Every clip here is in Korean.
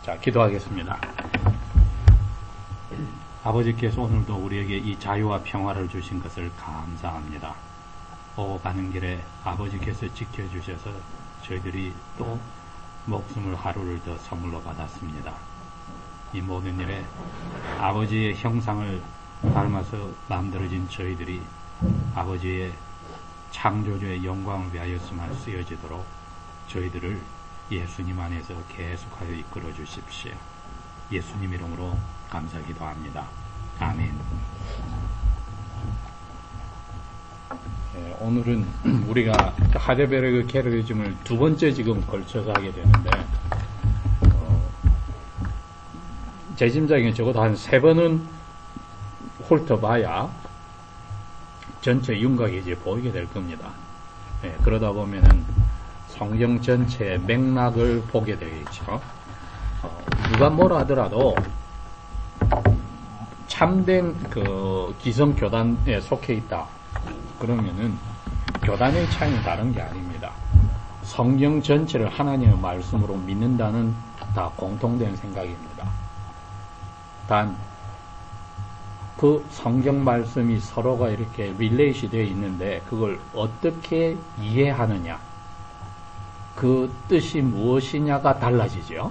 자, 기도하겠습니다. 아버지께서 오늘도 우리에게 이 자유와 평화를 주신 것을 감사합니다. 가는 길에 아버지께서 지켜주셔서 저희들이 또 목숨을 하루를 더 선물로 받았습니다. 이 모든 일에 아버지의 형상을 닮아서 만들어진 저희들이 아버지의 창조주의 영광을 위하여서만 쓰여지도록 저희들을 예수님 안에서 계속하여 이끌어 주십시오. 예수님 이름으로 감사 기도합니다. 아멘. 오늘은 우리가 하데베르그 캐르리즘을 두 번째 지금 걸쳐서 하게 되는데 제 짐작에 적어도 한 3번은 훑어봐야 전체 윤곽이 이제 보이게 될 겁니다. 그러다 보면은 성경 전체의 맥락을 보게 되겠죠. 누가 뭐라 하더라도 참된 그 기성교단에 속해 있다. 그러면은 교단의 차이는 다른 게 아닙니다. 성경 전체를 하나님의 말씀으로 믿는다는 다 공통된 생각입니다. 단 그 성경 말씀이 서로가 이렇게 릴레이시 되어 있는데 그걸 어떻게 이해하느냐, 그 뜻이 무엇이냐가 달라지죠.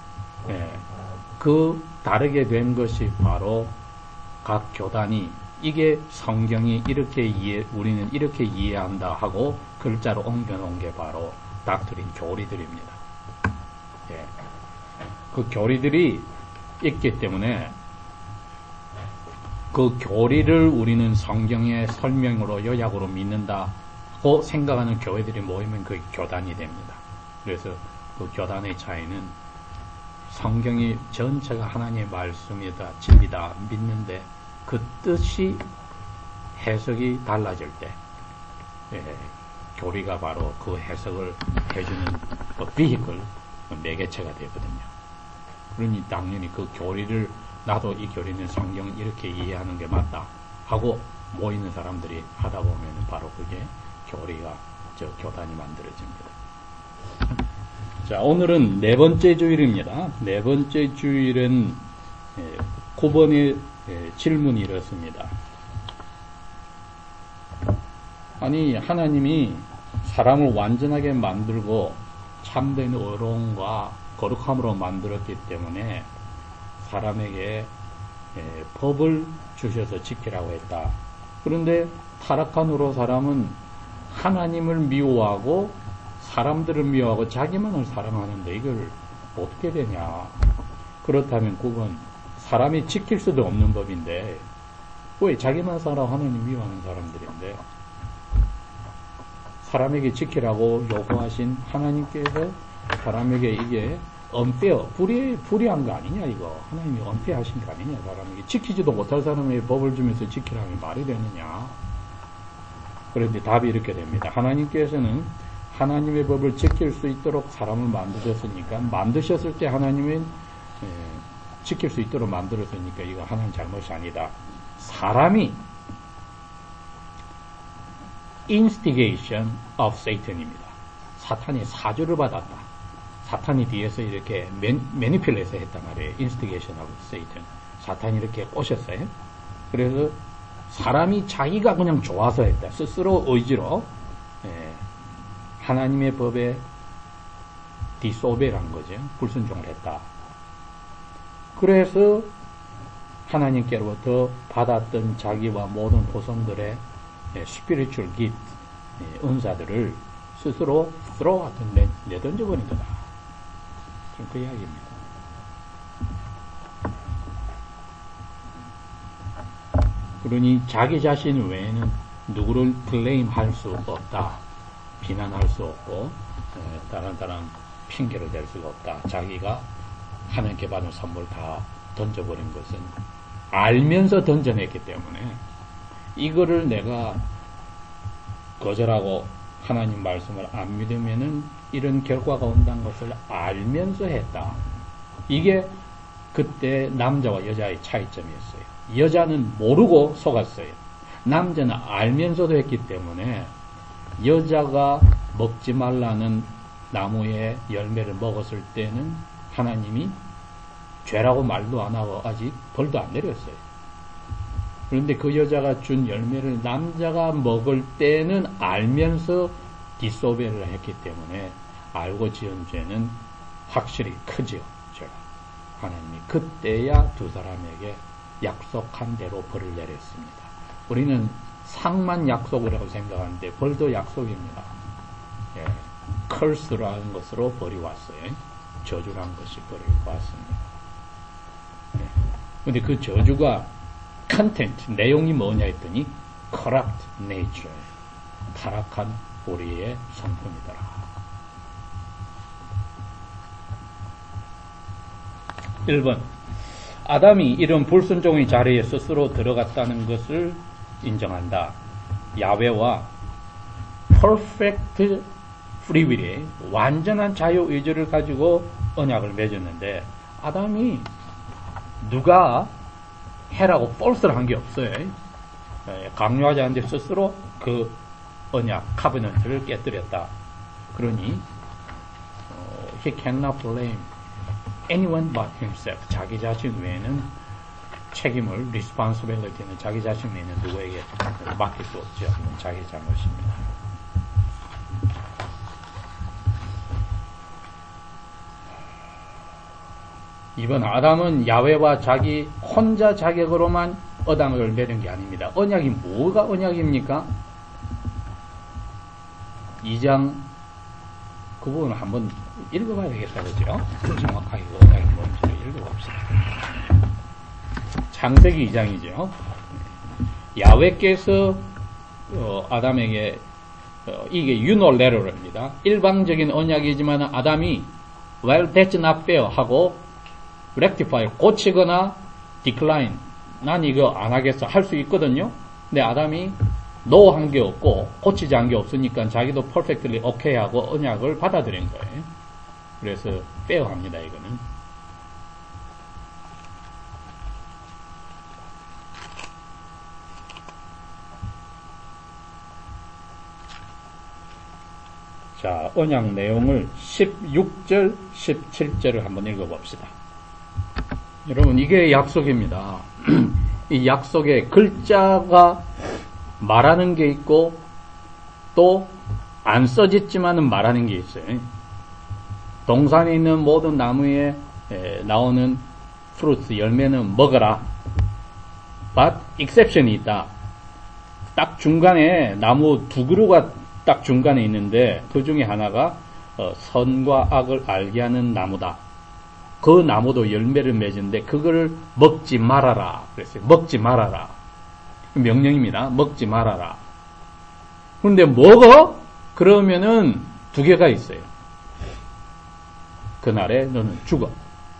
그 다르게 된 것이 바로 각 교단이 이게 성경이 이렇게 우리는 이렇게 이해한다 하고 글자로 옮겨놓은 게 바로 닥트린 교리들입니다. 그 교리들이 있기 때문에 그 교리를 우리는 성경의 설명으로 요약으로 믿는다고 생각하는 교회들이 모이면 그 교단이 됩니다. 그래서 그 교단의 차이는 성경이 전체가 하나님의 말씀이다, 진리다 믿는데 그 뜻이 해석이 달라질 때 교리가 바로 그 해석을 해주는 그 비히클, 매개체가 되거든요. 그러니 당연히 그 교리를 나도 이 교리는 성경 이렇게 이해하는 게 맞다 하고 모이는 사람들이 하다 보면 바로 그게 교리가 교단이 만들어집니다. 자, 오늘은 4번째 주일입니다. 4번째 주일은 9번의 질문이 이렇습니다. 아니, 하나님이 사람을 완전하게 만들고 참된 의로움과 거룩함으로 만들었기 때문에 사람에게 법을 주셔서 지키라고 했다. 그런데 타락한 후로 사람은 하나님을 미워하고 사람들을 미워하고 자기만을 사랑하는데 이걸 어떻게 되냐. 그렇다면 그건 사람이 지킬 수도 없는 법인데 왜 자기만 사랑 하나님 미워하는 사람들인데 사람에게 지키라고 요구하신 하나님께서 사람에게 이게 불의한 거 아니냐, 이거. 하나님이 은폐하신 거 아니냐, 사람에게. 지키지도 못할 사람에게 법을 주면서 지키라면 말이 되느냐. 그런데 답이 이렇게 됩니다. 하나님께서는 하나님의 법을 지킬 수 있도록 사람을 만드셨으니까, 만드셨을 때 하나님은 지킬 수 있도록 만들었으니까 이거 하나님 잘못이 아니다. 사람이 instigation of Satan입니다. 사탄이 사주를 받았다. 사탄이 뒤에서 이렇게 매니필레이션 했단 말이에요. instigation of Satan. 사탄이 이렇게 꼬셨어요. 그래서 사람이 자기가 그냥 좋아서 했다. 스스로 의지로 하나님의 법에 디소베란 거죠. 불순종을 했다. 그래서 하나님께로부터 받았던 자기와 모든 후손들의 spiritual gift, 은사들을 스스로 내던져버린 거다. 그 이야기입니다. 그러니 자기 자신 외에는 누구를 블레임할 수 없다. 비난할 수 없고 다른 핑계를 댈 수가 없다. 자기가 하나님께 받은 선물 다 던져버린 것은 알면서 던져냈기 때문에 이거를 내가 거절하고 하나님 말씀을 안 믿으면은 이런 결과가 온다는 것을 알면서 했다. 이게 그때 남자와 여자의 차이점이었어요. 여자는 모르고 속았어요. 남자는 알면서도 했기 때문에 여자가 먹지 말라는 나무의 열매를 먹었을 때는 하나님이 죄라고 말도 안 하고 아직 벌도 안 내렸어요. 그런데 그 여자가 준 열매를 남자가 먹을 때는 알면서 디소베를 했기 때문에 알고 지은 죄는 확실히 크죠. 죄가. 하나님이 그때야 두 사람에게 약속한 대로 벌을 내렸습니다. 우리는 상만 약속이라고 생각하는데 벌도 약속입니다. 예, curse라는 것으로 벌이 왔어요. 저주란 것이 벌이 왔습니다. 그런데 그 저주가 content, 내용이 뭐냐 했더니 corrupt nature, 타락한 우리의 성품이더라. 1번, 아담이 이런 불순종의 자리에 스스로 들어갔다는 것을 인정한다. 야훼와 perfect free will에 완전한 자유의지를 가지고 언약을 맺었는데 아담이 누가 해라고 false를 한 게 없어요. 강요하지 않는데 스스로 그 언약, 카버넌트를 깨뜨렸다. 그러니 he cannot blame anyone but himself. 자기 자신 외에는 책임을, responsibility는 자기 자신 외에는 누구에게 맡길 수 없죠. 자기 잘못입니다. 이번 아담은 야훼와 자기 혼자 자격으로만 언약을 맺은 게 아닙니다. 언약이 뭐가 언약입니까? 2장 그 부분을 한번 읽어봐야 되겠다, 그죠? 정확하게 그 언약이 뭔지를 읽어봅시다. 창세기 2장이죠. 야훼께서 아담에게 이게 유노레러입니다. 일방적인 언약이지만 아담이 well, that's not fair 하고 rectify, 고치거나 decline, 난 이거 안 하겠어 할 수 있거든요. 근데 아담이 no 한 게 없고 고치지 않은 게 없으니까 자기도 perfectly okay 하고 언약을 받아들인 거예요. 그래서 fair합니다, 이거는. 자, 언약 내용을 16절, 17절을 한번 읽어봅시다. 여러분, 이게 약속입니다. 이 약속의 글자가 말하는 게 있고 또 안 써졌지만은 말하는 게 있어요. 동산에 있는 모든 나무에 나오는 프루트, 열매는 먹어라. But exception이 있다. 딱 중간에 나무 두 그루가 딱 중간에 있는데 그 중에 하나가 선과 악을 알게 하는 나무다. 그 나무도 열매를 맺는데 그걸 먹지 말아라. 그랬어요. 먹지 말아라. 명령입니다. 먹지 말아라. 그런데 먹어? 그러면은 두 개가 있어요. 그날에 너는 죽어.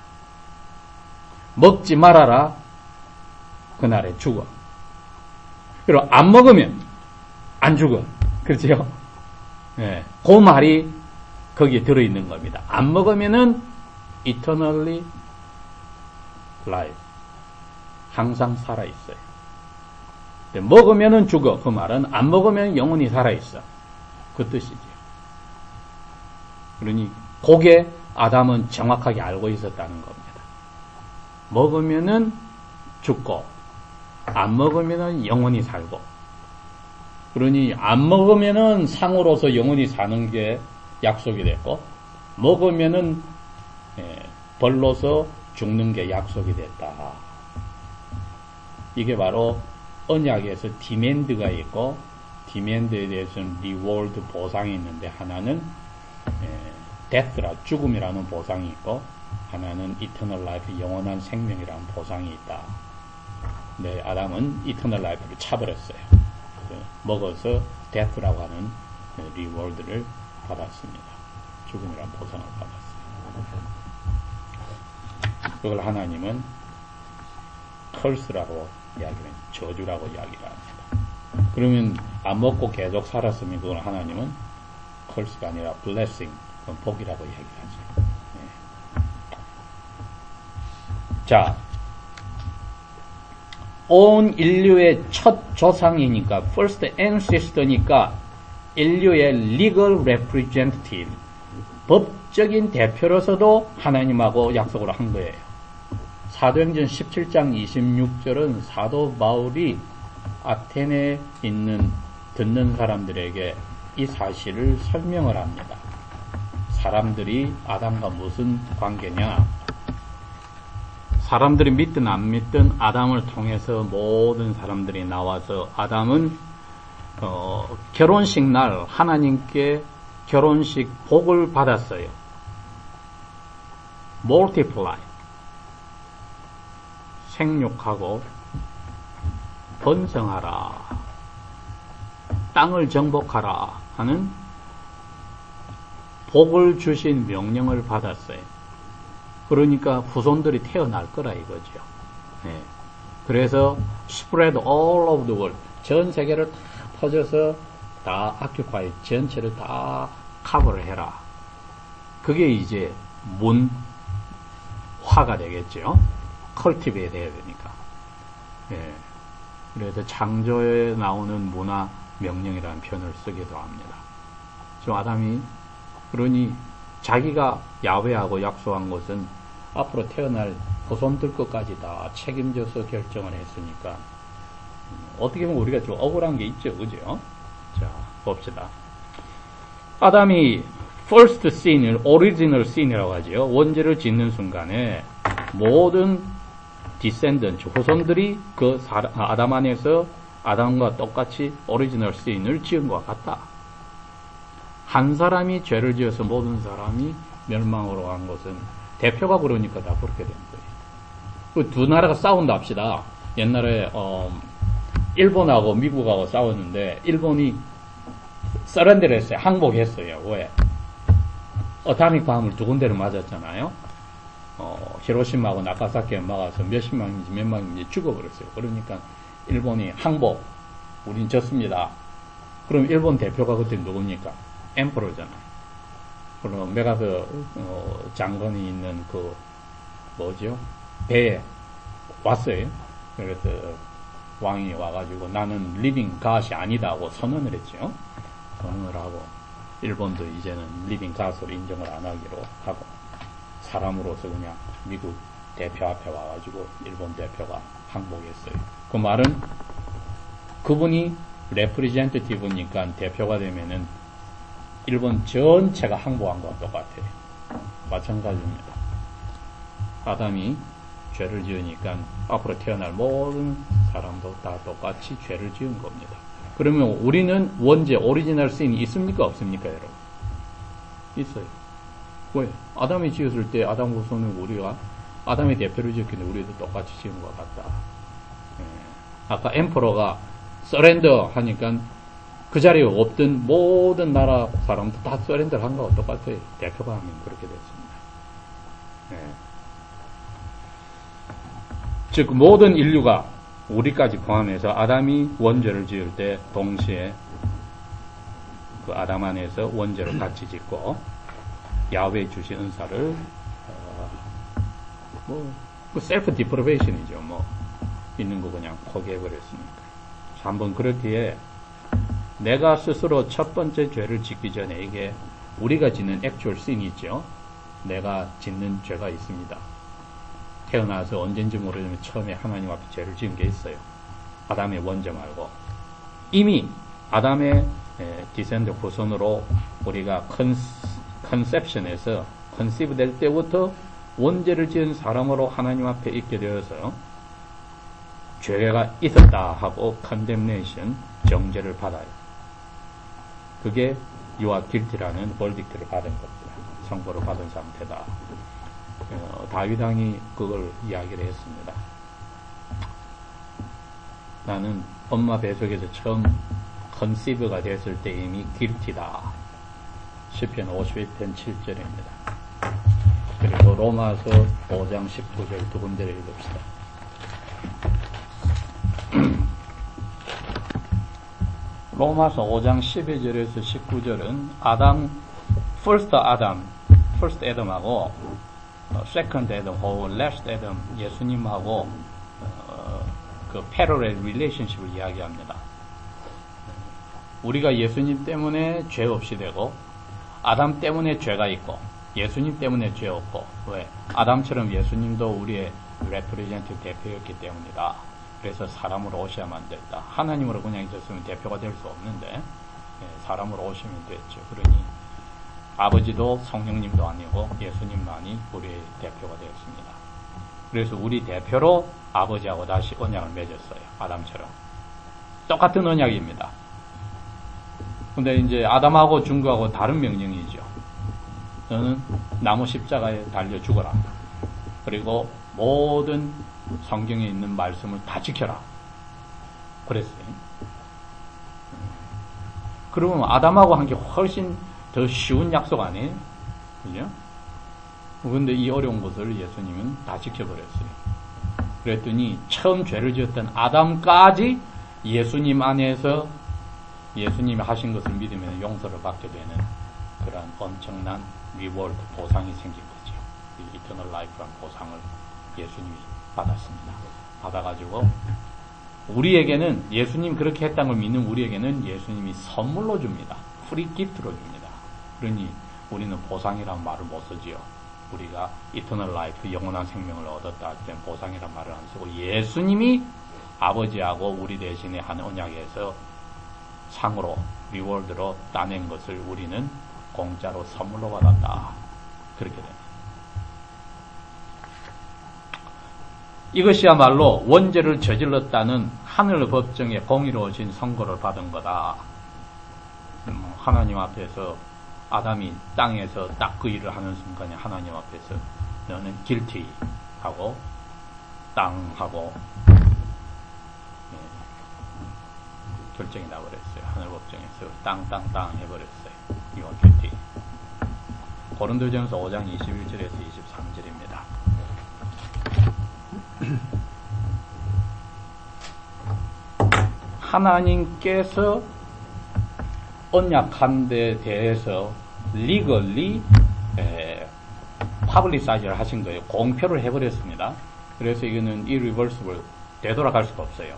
먹지 말아라. 그날에 죽어. 그리고 안 먹으면 안 죽어. 그렇죠? 예. 그 말이 거기에 들어있는 겁니다. 안 먹으면은 eternally life. 항상 살아있어요. 먹으면은 죽어. 그 말은 안 먹으면 영원히 살아있어. 그 뜻이죠. 그러니 그게 아담은 정확하게 알고 있었다는 겁니다. 먹으면은 죽고 안 먹으면은 영원히 살고. 그러니 안 먹으면은 상으로서 영원히 사는 게 약속이 됐고 먹으면은 벌로서 죽는 게 약속이 됐다. 이게 바로 언약에서 디맨드가 있고 디맨드에 대해서는 리워드 보상이 있는데 하나는 데스라 죽음이라는 보상이 있고 하나는 이터널 라이프 영원한 생명이라는 보상이 있다. 네, 아담은 이터널 라이프를 차버렸어요. 먹어서 데스라고 하는 리워드를 받았습니다. 죽음이라는 보상을 받았어요. 그걸 하나님은 컬스라고 이야기를 저주라고 이야기를 합니다. 그러면 안 먹고 계속 살았으면 그걸 하나님은 컬스가 아니라 블레싱, 복이라고 이야기를 하죠. 네. 자, 온 인류의 첫 조상이니까 first ancestor니까 인류의 legal representative, 법적인 대표로서도 하나님하고 약속을 한 거예요. 사도행전 17장 26절은 사도 바울이 아테네에 있는 듣는 사람들에게 이 사실을 설명을 합니다. 사람들이 아담과 무슨 관계냐? 사람들이 믿든 안 믿든 아담을 통해서 모든 사람들이 나와서 아담은 결혼식 날 하나님께 결혼식 복을 받았어요. multiply, 생육하고 번성하라, 땅을 정복하라 하는 복을 주신 명령을 받았어요. 그러니까 후손들이 태어날 거라 이거죠. 네. 그래서 spread all over the world, 전 세계를 다 퍼져서 다 occupy, 전체를 다 커버를 해라. 그게 이제 문화가 되겠죠. cultivate 해야 되니까. 네. 그래서 창조에 나오는 문화 명령이라는 표현을 쓰기도 합니다. 지금 아담이 그러니 자기가 야훼하고 약속한 것은 앞으로 태어날 후손들 것까지 다 책임져서 결정을 했으니까 어떻게 보면 우리가 좀 억울한 게 있죠, 그죠? 자, 봅시다. 아담이 first sin을 original sin이라고 하죠. 원죄를 짓는 순간에 모든 descendant, 후손들이 그 아담 안에서 아담과 똑같이 original sin을 지은 것 같다. 한 사람이 죄를 지어서 모든 사람이 멸망으로 간 것은 대표가 그러니까 다 그렇게 된 거예요. 두 나라가 싸운다 합시다. 옛날에 일본하고 미국하고 싸웠는데 일본이 서렌더를 했어요. 항복했어요. 왜? 어타믹 밤을 두 군데를 맞았잖아요. 히로시마하고 나가사키에 막아서 몇십만인지 몇만인지 죽어버렸어요. 그러니까 일본이 항복, 우린 졌습니다. 그럼 일본 대표가 그때 누굽니까? 엠퍼러잖아요. 그럼 메가서 장관이 있는 그 뭐죠? 배에 왔어요. 그래서 왕이 와가지고 나는 리빙 갓이 아니다고 선언을 했죠. 선언을 하고 일본도 이제는 리빙 갓으로 인정을 안 하기로 하고 사람으로서 그냥 미국 대표 앞에 와가지고 일본 대표가 항복했어요. 그 말은 그분이 레프리젠테티브니까 대표가 되면은 일본 전체가 항복한 것과 똑같아요. 마찬가지입니다. 아담이 죄를 지으니까 앞으로 태어날 모든 사람도 다 똑같이 죄를 지은 겁니다. 그러면 우리는 원죄, 오리지널 신이 있습니까? 없습니까, 여러분? 있어요. 왜? 아담이 지었을 때 아담 후손은 우리가 아담의 대표를 지었기 때문에 우리도 똑같이 지은 것 같다. 예. 아까 엠퍼러가 서렌더 하니까 그 자리에 없던 모든 나라 사람도 다 서렌더를 한 거와 똑같아요. 대표가 하면 그렇게 됐습니다. 예. 즉 모든 인류가 우리까지 포함해서 아담이 원죄를 지을 때 동시에 그 아담 안에서 원죄를 같이 짓고 야훼 주신 은사를 셀프 디프로베이션이죠. 있는 거 그냥 포기해버렸으니까. 한번 그렇기에 내가 스스로 첫 번째 죄를 짓기 전에 이게 우리가 짓는 액츄얼 씬이 있죠. 내가 짓는 죄가 있습니다. 태어나서 언젠지 모르지만 처음에 하나님 앞에 죄를 지은 게 있어요. 아담의 원죄 말고. 이미 아담의 디센드 후손으로 우리가 컨셉션에서 컨시브 될 때부터 원죄를 지은 사람으로 하나님 앞에 있게 되어서 죄가 있었다 하고 컨뎀네이션, 정죄를 받아요. 그게 You are guilty라는 벌딕트를 받은 겁니다. 선고를 받은 상태다. 다윗 왕이 그걸 이야기를 했습니다. 나는 엄마 뱃속에서 처음 컨시브가 됐을 때 이미 guilty다. 시편 51편 7절입니다. 그리고 로마서 5장 19절 두 군데를 읽읍시다. 로마서 5장 12절에서 19절은 아담, first Adam하고 second Adam하고 last Adam 예수님하고 그 parallel relationship을 이야기합니다. 우리가 예수님 때문에 죄 없이 되고 아담 때문에 죄가 있고 예수님 때문에 죄 없고, 왜? 아담처럼 예수님도 우리의 레프리젠트 대표였기 때문이다. 그래서 사람으로 오셔야만 됐다. 하나님으로 그냥 있었으면 대표가 될 수 없는데, 사람으로 오시면 됐죠. 그러니 아버지도 성령님도 아니고 예수님만이 우리의 대표가 되었습니다. 그래서 우리 대표로 아버지하고 다시 언약을 맺었어요. 아담처럼. 똑같은 언약입니다. 근데 이제 아담하고 중구하고 다른 명령이죠. 너는 나무 십자가에 달려 죽어라. 그리고 모든 성경에 있는 말씀을 다 지켜라. 그랬어요. 그러면 아담하고 한 게 훨씬 더 쉬운 약속 아니에요? 그죠? 그런데 이 어려운 것을 예수님은 다 지켜버렸어요. 그랬더니 처음 죄를 지었던 아담까지 예수님 안에서 예수님이 하신 것을 믿으면 용서를 받게 되는 그런 엄청난 리워드, 보상이 생긴 거죠. 이 이터널 라이프라는 보상을 예수님이 받았습니다. 받아가지고 우리에게는 예수님 그렇게 했다는 걸 믿는 우리에게는 예수님이 선물로 줍니다. 프리 기프트로 줍니다. 그러니 우리는 보상이라는 말을 못 쓰지요. 우리가 이터널 라이프, 영원한 생명을 얻었다 할 때는 보상이라는 말을 안 쓰고 예수님이 아버지하고 우리 대신에 한 언약에서 상으로, 리워드로 따낸 것을 우리는 공짜로 선물로 받았다. 그렇게 됩니다. 이것이야말로 원죄를 저질렀다는 하늘 법정의 공의로우신 선고를 받은 거다. 하나님 앞에서 아담이 땅에서 딱 그 일을 하는 순간에 하나님 앞에서 너는 guilty 하고 땅하고 결정이 나버렸어요. 하늘 법정에서 땅 해버렸어요. 이건 guilty. 고린도전서 5장 21절에서 23절입니다. 하나님께서 언약한 데 대해서 legally publicize를 하신 거예요. 공표를 해버렸습니다. 그래서 이거는 irreversible, 되돌아갈 수가 없어요.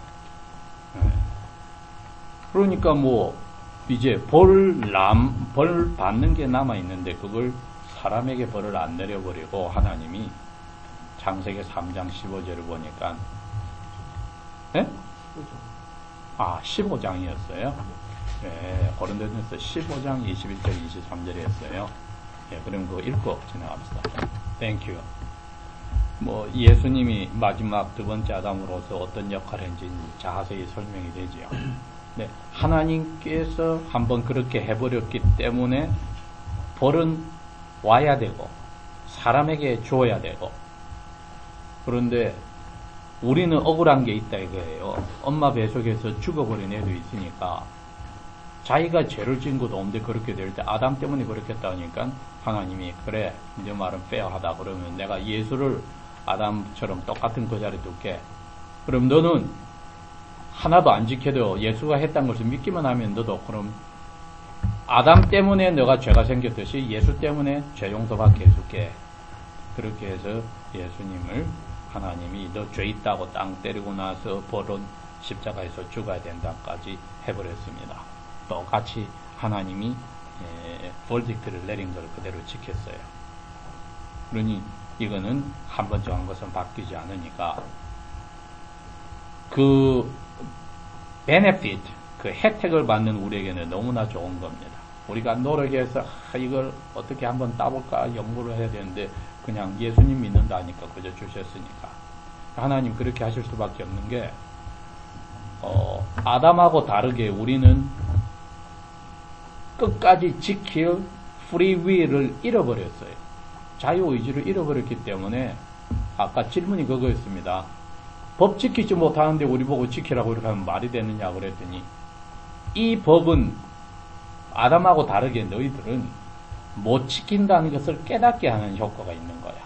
그러니까 뭐 이제 벌 받는 게 남아 있는데 그걸 사람에게 벌을 안 내려버리고 하나님이 창세기 3장 15절을 보니까 15장이었어요. 고린도전서 15장 21절 23절이었어요. 그럼 그거 읽고 지나갑시다. Thank you. 뭐 예수님이 마지막 두 번째 아담으로서 어떤 역할을 했는지 자세히 설명이 되지요. 네, 하나님께서 한번 그렇게 해버렸기 때문에 벌은 와야 되고 사람에게 줘야 되고, 그런데 우리는 억울한 게 있다 이거예요. 엄마 뱃속에서 죽어버린 애도 있으니까 자기가 죄를 지은 것도 없는데 그렇게 될 때 아담 때문에 그렇게 했다니까 하나님이 그래 네 말은 페어하다 그러면 내가 예수를 아담처럼 똑같은 그 자리에 둘게. 그럼 너는 하나도 안 지켜도 예수가 했다는 것을 믿기만 하면 너도 그럼 아담 때문에 너가 죄가 생겼듯이 예수 때문에 죄 용서받게 해줄게. 그렇게 해서 예수님을 하나님이 너 죄 있다고 땅 때리고 나서 벌은 십자가에서 죽어야 된다까지 해버렸습니다. 똑같이 하나님이 벌딕트를 내린 걸 그대로 지켰어요. 그러니 이거는 한 번 정한 것은 바뀌지 않으니까 그 베네핏, 그 혜택을 받는 우리에게는 너무나 좋은 겁니다. 우리가 노력해서 이걸 어떻게 한번 따볼까 연구를 해야 되는데 그냥 예수님 믿는다니까 그저 주셨으니까. 하나님 그렇게 하실 수밖에 없는 게 아담하고 다르게 우리는 끝까지 지킬 프리윌을 잃어버렸어요. 자유의지를 잃어버렸기 때문에 아까 질문이 그거였습니다. 법 지키지 못하는데 우리 보고 지키라고 이렇게 하면 말이 되느냐 그랬더니 이 법은 아담하고 다르게 너희들은 못 지킨다는 것을 깨닫게 하는 효과가 있는 거야.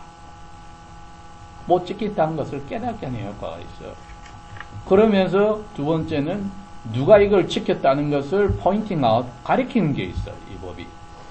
못 지킨다는 것을 깨닫게 하는 효과가 있어. 그러면서 두 번째는 누가 이걸 지켰다는 것을 포인팅 아웃, 가리키는 게 있어, 이 법이.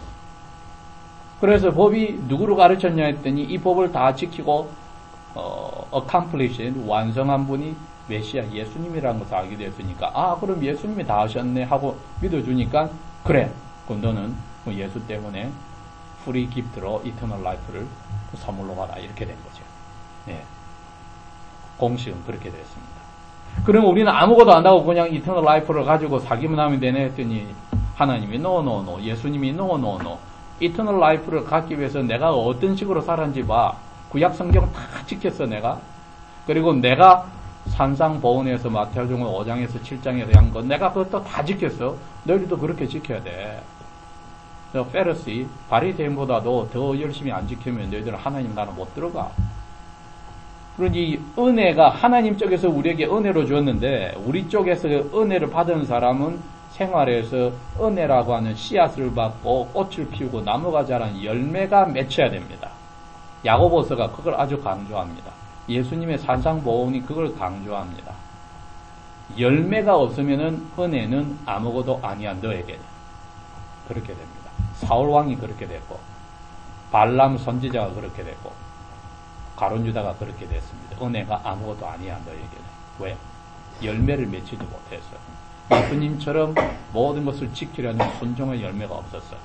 그래서 법이 누구를 가르쳤냐 했더니 이 법을 다 지키고 accomplish, 완성한 분이 메시아 예수님이라는 것을 알게 됐으니까 그럼 예수님이 다 하셨네 하고 믿어주니까 그래, 그럼 너는 예수 때문에 프리 기프트로 이터널 라이프를 선물로 받아 이렇게 된 거죠. 예. 공식은 그렇게 됐습니다. 그럼 우리는 아무것도 안 하고 그냥 이터널 라이프를 가지고 사기만 하면 되네 했더니 하나님이 노 예수님이 노 이터널 라이프를 갖기 위해서 내가 어떤 식으로 살았는지 봐. 구약 성경 다 지켰어 내가. 그리고 내가 산상보훈에서 마태복음 5장에서 7장에서 한 거 내가 그것도 다 지켰어. 너희들도 그렇게 지켜야 돼. 페르시 바리새인보다도 더 열심히 안 지키면 너희들은 하나님 나라 못 들어가. 그러니 은혜가 하나님 쪽에서 우리에게 은혜로 주었는데 우리 쪽에서 은혜를 받은 사람은 생활에서 은혜라고 하는 씨앗을 받고 꽃을 피우고 나무가 자란 열매가 맺혀야 됩니다. 야고보서가 그걸 아주 강조합니다. 예수님의 산상보훈이 그걸 강조합니다. 열매가 없으면은 은혜는 아무것도 아니야 너에게는. 그렇게 됩니다. 사울왕이 그렇게 됐고 발람 선지자가 그렇게 됐고 가룟유다가 그렇게 됐습니다. 은혜가 아무것도 아니야 너에게는. 왜? 열매를 맺히지 못했어. 예수님처럼 모든 것을 지키려는 순종의 열매가 없었어.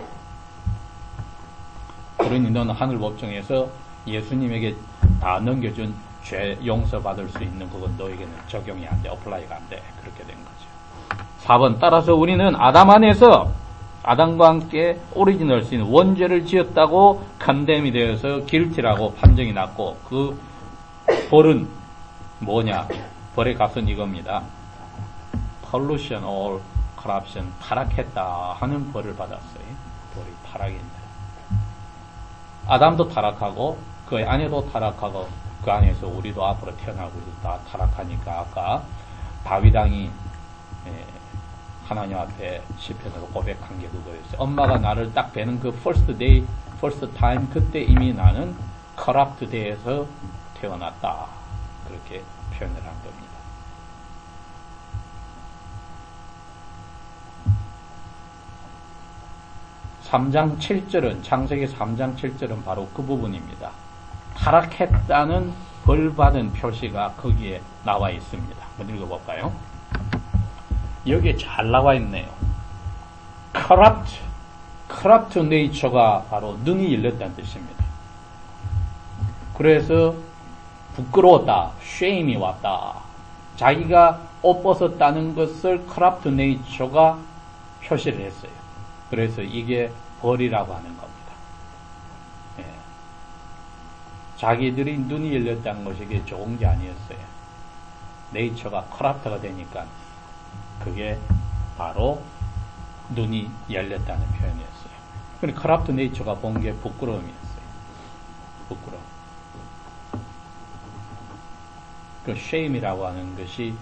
그러니 너는 하늘 법정에서 예수님에게 다 넘겨준 죄 용서받을 수 있는 그건 너에게는 적용이 안 돼. 어플라이가 안 돼. 그렇게 된 거죠. 4번 따라서 우리는 아담 안에서 아담과 함께 오리지널 신 원죄를 지었다고 컨뎀이 되어서 길티라고 판정이 났고 그 벌은 뭐냐? 벌의 값은 이겁니다. pollution or corruption 타락했다 하는 벌을 받았어요. 벌이 타락입니다. 아담도 타락하고 그 아내도 타락하고 그 안에서 우리도 앞으로 태어나고 우리도 다 타락하니까 아까 다윗 왕이 하나님 앞에 시편으로 고백한 게 그거였어요. 엄마가 나를 딱 뵈는 그 first day, first time 그때 이미 나는 corrupt day에서 태어났다. 그렇게 표현을 한 겁니다. 창세기 3장 7절은 바로 그 부분입니다. 타락했다는 벌받은 표시가 거기에 나와 있습니다. 한번 읽어볼까요? 여기에 잘 나와 있네요. corrupt nature가 바로 눈이 열렸다는 뜻입니다. 그래서 부끄러웠다, shame이 왔다. 자기가 옷 벗었다는 것을 corrupt nature가 표시를 했어요. 그래서 이게 벌이라고 하는 겁니다. 예. 자기들이 눈이 열렸다는 것이 이게 좋은 게 아니었어요. 네이처가 corrupt가 되니까 그게 바로 눈이 열렸다는 표현이었어요. 그런데 corrupt nature가 본 게 부끄러움이었어요. 부끄러움. 그 shame이라고 하는 것이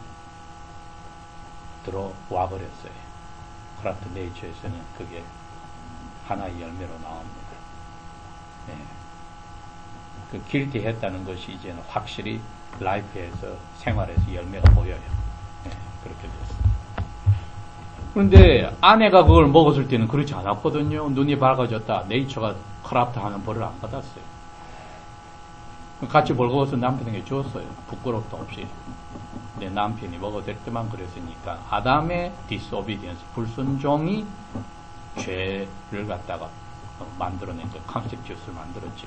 들어와 버렸어요. corrupt nature에서는 그게 하나의 열매로 나옵니다. 네. 그 guilty 했다는 것이 이제는 확실히 라이프에서 생활에서 열매가 보여요. 네. 그렇게 됐습니다. 그런데 아내가 그걸 먹었을 때는 그렇지 않았거든요. 눈이 밝아졌다. 네이처가 corrupt 하는 벌을 안 받았어요. 같이 벌거워서 남편에게 주었어요. 부끄럽도 없이. 내 남편이 먹어댈 때만 그랬으니까 아담의 disobedience, 불순종이 죄를 갖다가 만들어낸 거, 컨셉주스를 만들었죠.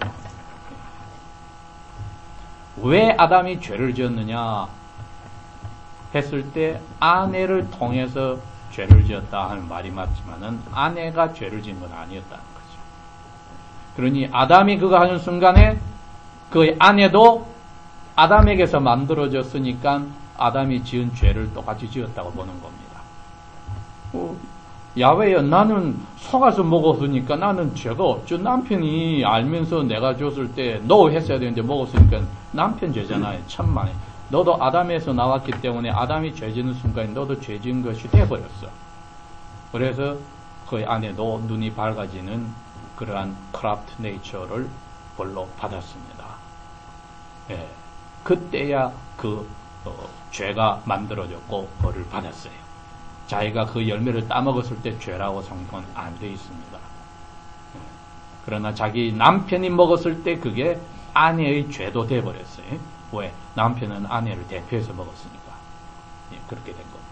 왜 아담이 죄를 지었느냐 했을 때 아내를 통해서 죄를 지었다 하는 말이 맞지만은 아내가 죄를 지은 건 아니었다는 거죠. 그러니 아담이 그거 하는 순간에 그의 아내도 아담에게서 만들어졌으니까 아담이 지은 죄를 똑같이 지었다고 보는 겁니다. 야훼야, 나는 속아서 먹었으니까 나는 죄가 없죠. 남편이 알면서 내가 줬을 때 너 했어야 되는데 먹었으니까 남편 죄잖아요. 천만에. 너도 아담에서 나왔기 때문에 아담이 죄 지는 순간에 너도 죄 지은 것이 돼버렸어. 그래서 그의 아내도 눈이 밝아지는 그러한 corrupt nature를 벌로 받았습니다. 예, 그때야 그 죄가 만들어졌고 벌을 받았어요. 자기가 그 열매를 따먹었을 때 죄라고 성경은 안 돼 있습니다. 예, 그러나 자기 남편이 먹었을 때 그게 아내의 죄도 돼버렸어요. 왜? 남편은 아내를 대표해서 먹었으니까. 예, 그렇게 된 겁니다.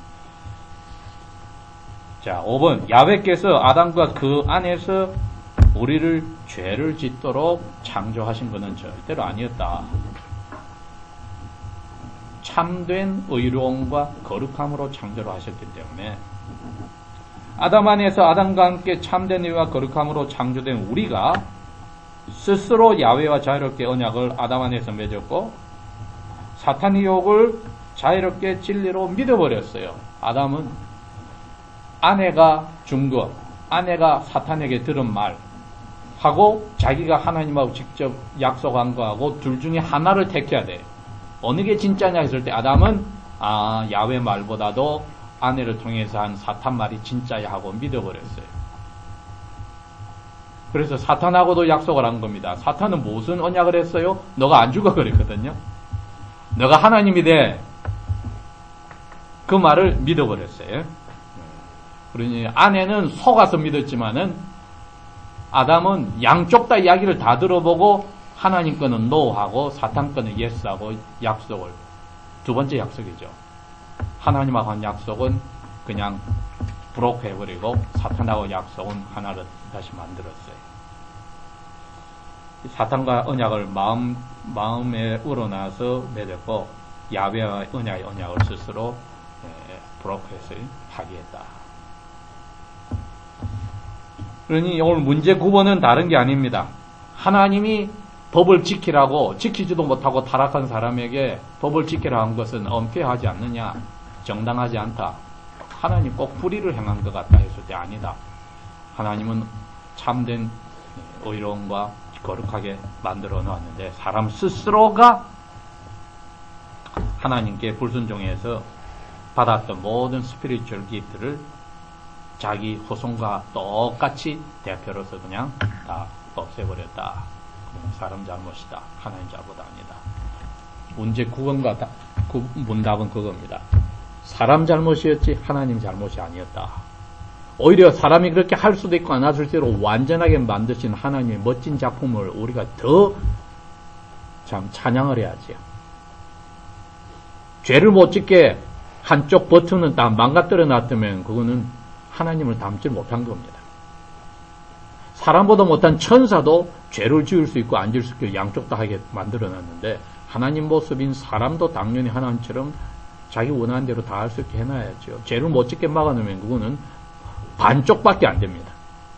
자, 5번. 야훼께서 아담과 그 안에서 우리를 죄를 짓도록 창조하신 것은 절대로 아니었다. 참된 의로움과 거룩함으로 창조를 하셨기 때문에 아담 안에서 아담과 함께 참된 의와 거룩함으로 창조된 우리가 스스로 야훼와 자유롭게 언약을 아담 안에서 맺었고 사탄의 유혹을 자유롭게 진리로 믿어버렸어요. 아담은 아내가 준 것, 아내가 사탄에게 들은 말 하고 자기가 하나님하고 직접 약속한 거하고 둘 중에 하나를 택해야 돼. 어느 게 진짜냐 했을 때 아담은 야훼 말보다도 아내를 통해서 한 사탄 말이 진짜야 하고 믿어버렸어요. 그래서 사탄하고도 약속을 한 겁니다. 사탄은 무슨 언약을 했어요? 너가 안 죽어 그랬거든요. 너가 하나님이 돼. 그 말을 믿어버렸어요. 그러니 아내는 속아서 믿었지만은 아담은 양쪽 다 이야기를 다 들어보고 하나님 거는 NO 하고 사탄 거는 YES 하고 약속을 두 번째 약속이죠. 하나님하고 한 약속은 그냥 브로크 해버리고 사탄하고 약속은 하나를 다시 만들었어요. 사탄과 언약을 마음에 우러나서 맺었고 야훼와 언약을 스스로 브로크해서 파기했다. 그러니 오늘 문제 9번은 다른 게 아닙니다. 하나님이 법을 지키라고 지키지도 못하고 타락한 사람에게 법을 지키라 한 것은 엄폐하지 않느냐, 정당하지 않다. 하나님 꼭 불의를 행한 것 같다 했을 때 아니다. 하나님은 참된 의로움과 거룩하게 만들어 놓았는데 사람 스스로가 하나님께 불순종해서 받았던 모든 스피리추얼 기프트를 자기 후손과 똑같이 대표로서 그냥 다 없애버렸다. 사람 잘못이다. 하나님 잘못 아니다. 문제 9번과 문답은 그겁니다. 사람 잘못이었지 하나님 잘못이 아니었다. 오히려 사람이 그렇게 할 수도 있고 안 할 수도 있고 완전하게 만드신 하나님의 멋진 작품을 우리가 더 참 찬양을 해야지요. 죄를 못 짓게 한쪽 버튼은 다 망가뜨려 놨다면 그거는 하나님을 닮지 못한 겁니다. 사람보다 못한 천사도 죄를 지을 수 있고 안 지을 수 있고 양쪽 다 하게 만들어 놨는데 하나님 모습인 사람도 당연히 하나님처럼 자기 원하는 대로 다 할 수 있게 해놔야죠. 죄를 못 짓게 막아놓으면 그거는 반쪽밖에 안 됩니다.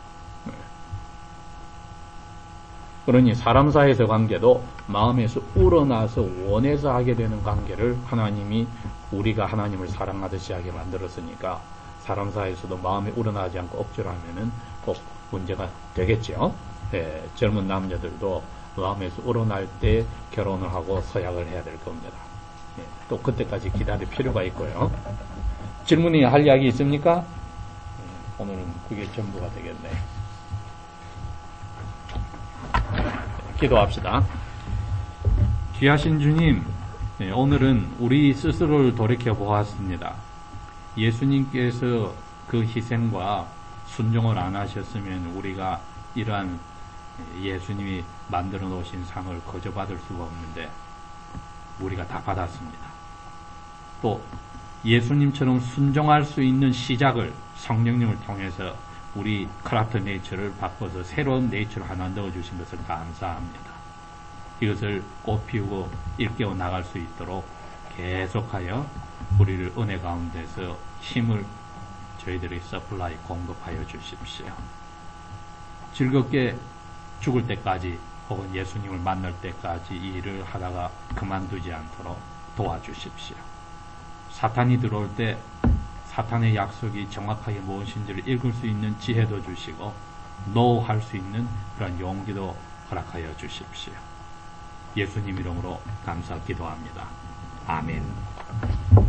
그러니 사람 사이에서 관계도 마음에서 우러나서 원해서 하게 되는 관계를 하나님이 우리가 하나님을 사랑하듯이 하게 만들었으니까 사람 사이에서도 마음에 우러나지 않고 억지로 하면은 꼭 문제가 되겠죠. 젊은 남녀들도 마음에서 우러날 때 결혼을 하고 서약을 해야 될 겁니다. 또 그때까지 기다릴 필요가 있고요. 질문이 할 이야기 있습니까? 오늘은 그게 전부가 되겠네. 기도합시다. 귀하신 주님, 오늘은 우리 스스로를 돌이켜 보았습니다. 예수님께서 그 희생과 순종을 안 하셨으면 우리가 이러한 예수님이 만들어 놓으신 상을 거저 받을 수가 없는데 우리가 다 받았습니다. 또 예수님처럼 순종할 수 있는 시작을 성령님을 통해서 우리 크라프트 네이처를 바꿔서 새로운 네이처를 하나 넣어주신 것을 감사합니다. 이것을 꽃 피우고 일깨워 나갈 수 있도록 계속하여 우리를 은혜 가운데서 힘을 저희들이 서플라이 공급하여 주십시오. 즐겁게 죽을 때까지 혹은 예수님을 만날 때까지 이 일을 하다가 그만두지 않도록 도와주십시오. 사탄이 들어올 때 사탄의 약속이 정확하게 무엇인지를 읽을 수 있는 지혜도 주시고 노 할 수 있는 그런 용기도 허락하여 주십시오. 예수님 이름으로 감사 기도합니다. 아멘.